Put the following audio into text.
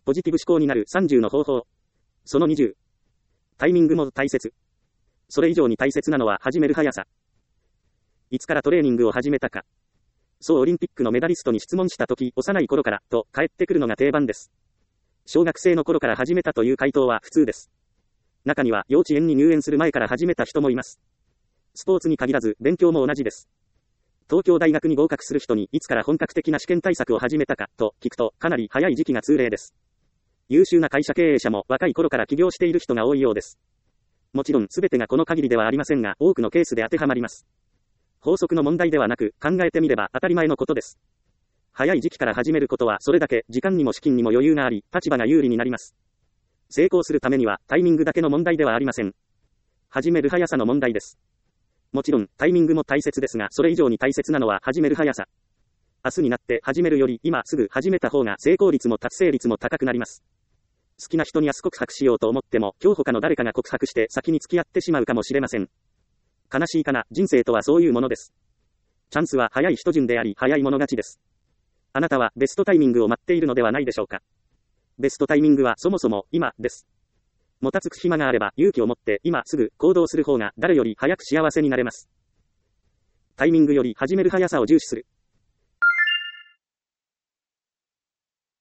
ポジティブ思考になる30の方法。その20。タイミングも大切。それ以上に大切なのは始める速さ。いつからトレーニングを始めたか。そうオリンピックのメダリストに質問したとき、幼い頃から、と返ってくるのが定番です。小学生の頃から始めたという回答は普通です。中には幼稚園に入園する前から始めた人もいます。スポーツに限らず、勉強も同じです。東京大学に合格する人にいつから本格的な試験対策を始めたか、と聞くと、かなり早い時期が通例です。優秀な会社経営者も若い頃から起業している人が多いようです。もちろん全てがこの限りではありませんが、多くのケースで当てはまります。法則の問題ではなく、考えてみれば当たり前のことです。早い時期から始めることはそれだけ時間にも資金にも余裕があり、立場が有利になります。成功するためにはタイミングだけの問題ではありません。始める速さの問題です。もちろんタイミングも大切ですが、それ以上に大切なのは始める速さ。明日になって始めるより今すぐ始めた方が成功率も達成率も高くなります。好きな人に明日告白しようと思っても、今日他の誰かが告白して先に付き合ってしまうかもしれません。悲しいかな、人生とはそういうものです。チャンスは早い人順であり、早い者勝ちです。あなたはベストタイミングを待っているのではないでしょうか。ベストタイミングはそもそも今です。もたつく暇があれば勇気を持って今すぐ行動する方が誰より早く幸せになれます。タイミングより始める速さを重視する。